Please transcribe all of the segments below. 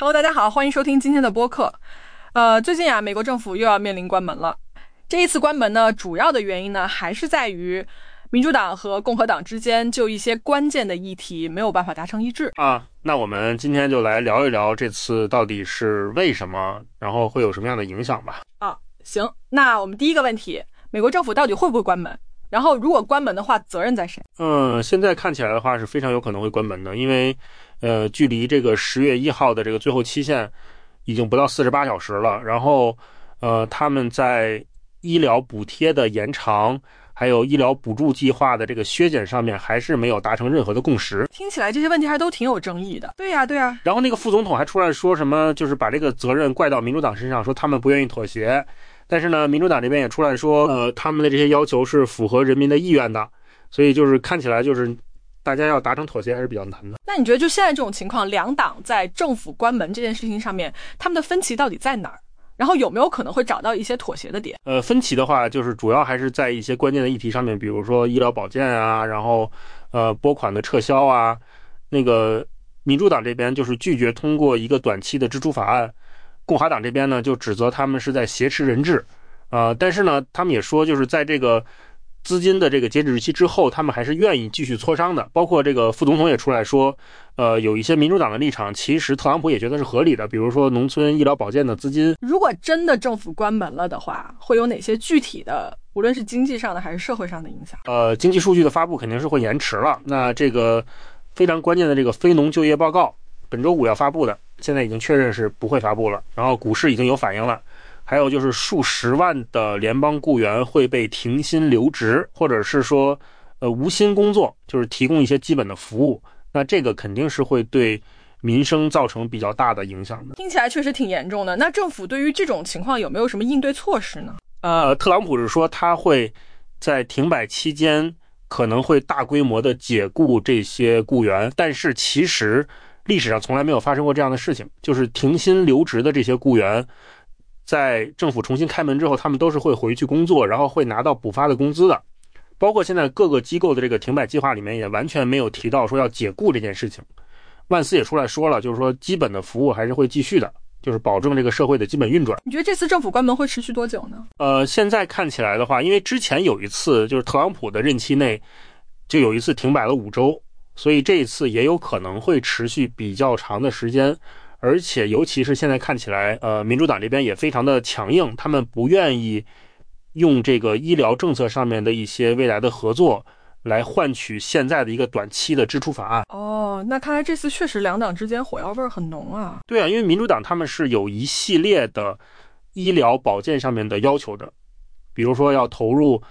Hello， 大家好，欢迎收听今天的播客。最近美国政府又要面临关门了。这一次关门呢，主要的原因呢，还是在于民主党和共和党之间就一些关键的议题没有办法达成一致啊。那我们今天就来聊一聊这次到底是为什么，然后会有什么样的影响吧。 行，那我们第一个问题，美国政府到底会不会关门？然后如果关门的话，责任在谁？ 现在看起来的话是非常有可能会关门的，因为距离这个10月1号的这个最后期限已经不到48小时了。然后他们在医疗补贴的延长还有医疗补助计划的这个削减上面还是没有达成任何的共识。 听起来这些问题还都挺有争议的。对呀。 然后那个副总统还出来说什么，就是把这个责任怪到民主党身上，说他们不愿意妥协。但是呢，民主党这边也出来说，他们的这些要求是符合人民的意愿的，所以就是看起来就是大家要达成妥协还是比较难的。 那你觉得就现在这种情况，两党在政府关门这件事情上面，他们的分歧到底在哪儿？然后有没有可能会找到一些妥协的点？ 分歧的话，就是主要还是在一些关键的议题上面，比如说医疗保健啊，然后拨款的撤销啊。那个民主党这边就是拒绝通过一个短期的支出法案，共和党这边呢就指责他们是在挟持人质。但是呢，他们也说就是在这个资金的这个截止日期之后，他们还是愿意继续磋商的。包括这个副总统也出来说，有一些民主党的立场，其实特朗普也觉得是合理的，比如说农村医疗保健的资金。 如果真的政府关门了的话，会有哪些具体的，无论是经济上的还是社会上的影响？ 经济数据的发布肯定是会延迟了。那这个非常关键的这个非农就业报告，本周5要发布的，现在已经确认是不会发布了。然后股市已经有反应了。还有就是数十万的联邦雇员会被停薪留职，或者是说无薪工作，就是提供一些基本的服务。那这个肯定是会对民生造成比较大的影响的。 听起来确实挺严重的。那政府对于这种情况有没有什么应对措施呢？ 特朗普是说他会在停摆期间可能会大规模的解雇这些雇员，但是其实历史上从来没有发生过这样的事情，就是停薪留职的这些雇员在政府重新开门之后，他们都是会回去工作，然后会拿到补发的工资的。包括现在各个机构的这个停摆计划里面也完全没有提到说要解雇这件事情。万斯也出来说了，就是说基本的服务还是会继续的，就是保证这个社会的基本运转。 你觉得这次政府关门会持续多久呢？现在看起来的话，因为之前有一次就是特朗普的任期内就有一次停摆了5周，所以这一次也有可能会持续比较长的时间。而且尤其是现在看起来民主党这边也非常的强硬，他们不愿意用这个医疗政策上面的一些未来的合作来换取现在的一个短期的支出法案。 那看来这次确实两党之间火药味很浓啊。 对啊，因为民主党他们是有一系列的医疗保健上面的要求的，比如说要投入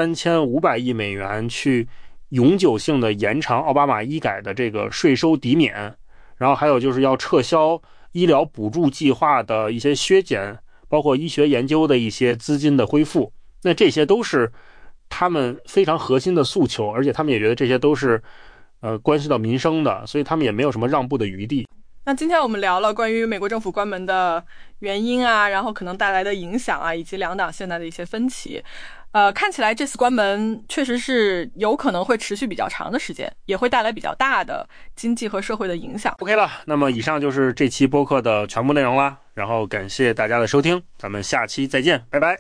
3500亿美元去永久性的延长奥巴马医改的这个税收抵免，然后还有就是要撤销医疗补助计划的一些削减，包括医学研究的一些资金的恢复。那这些都是他们非常核心的诉求，而且他们也觉得这些都是关系到民生的，所以他们也没有什么让步的余地。 那今天我们聊了关于美国政府关门的原因啊，然后可能带来的影响啊，以及两党现在的一些分歧。看起来这次关门确实是有可能会持续比较长的时间，也会带来比较大的经济和社会的影响。 OK 了，那么以上就是这期播客的全部内容啦，然后感谢大家的收听，咱们下期再见，拜拜。